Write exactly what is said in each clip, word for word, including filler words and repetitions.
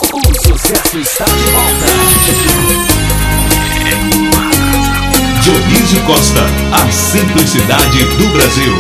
O sucesso está de volta. Dionísio Costa, a simplicidade do Brasil.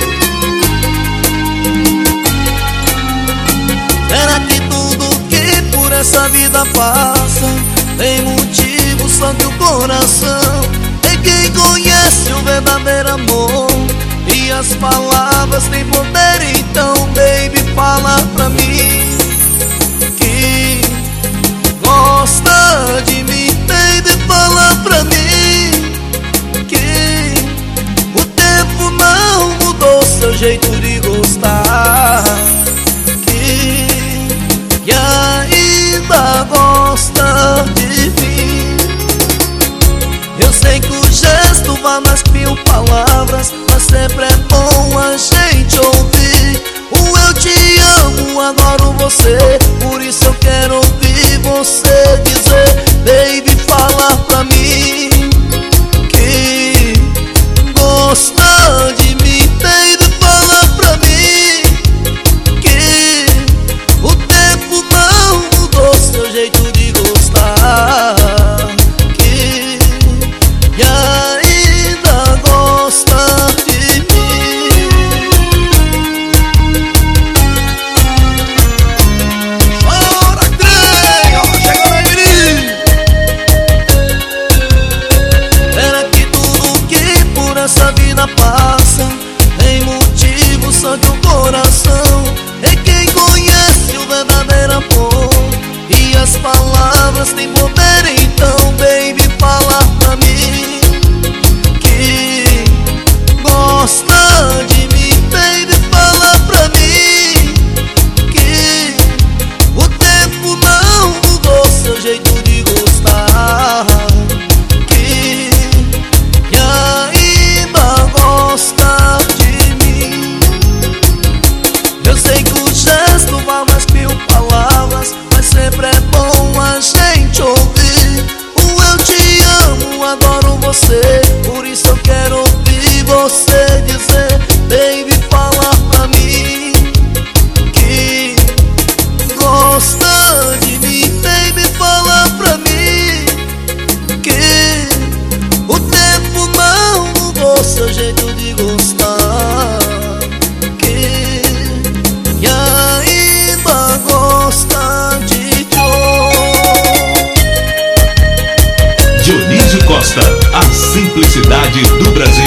Será que tudo que por essa vida passa tem motivo só que o coração é quem conhece o verdadeiro amor? E as palavras têm poder, então baby, fala pra mim que gosta de mim. Baby, fala pra mim que o tempo não mudou seu jeito de gostar, que, que ainda gosta de mim. Eu sei que o gesto vale mais que mil palavras, mas sempre é bom a gente ouvir o eu te amo, adoro você. Por isso eu quero ouvir você dizer, baby, fala pra mim que gosta de mim. Baby, fala pra mim que o tempo não mudou seu jeito de gostar, que, que ainda gosta de mim. Bora, trem! Ó, chegou aí, menino! Será que tudo que por essa vida passa tem motivo só que o coração é quem conhece o verdadeiro amor? E as palavras têm poder, então baby, fala pra mim que gosta de mim. Baby, fala pra mim que o tempo não mudou seu jeito de gostar, que, que ainda gosta de mim. Eu sei que o gesto vale mais que mil palavras, mas sempre é bom a gente ouvir o eu te amo, adoro você. Por isso eu quero ouvir você dizer, baby, fala pra mim que gosta de mim. Baby, fala pra mim que o tempo não mudou seu jeito de gostar, que, que ainda gosta de Dionísio Costa, a simplicidade do Brasil.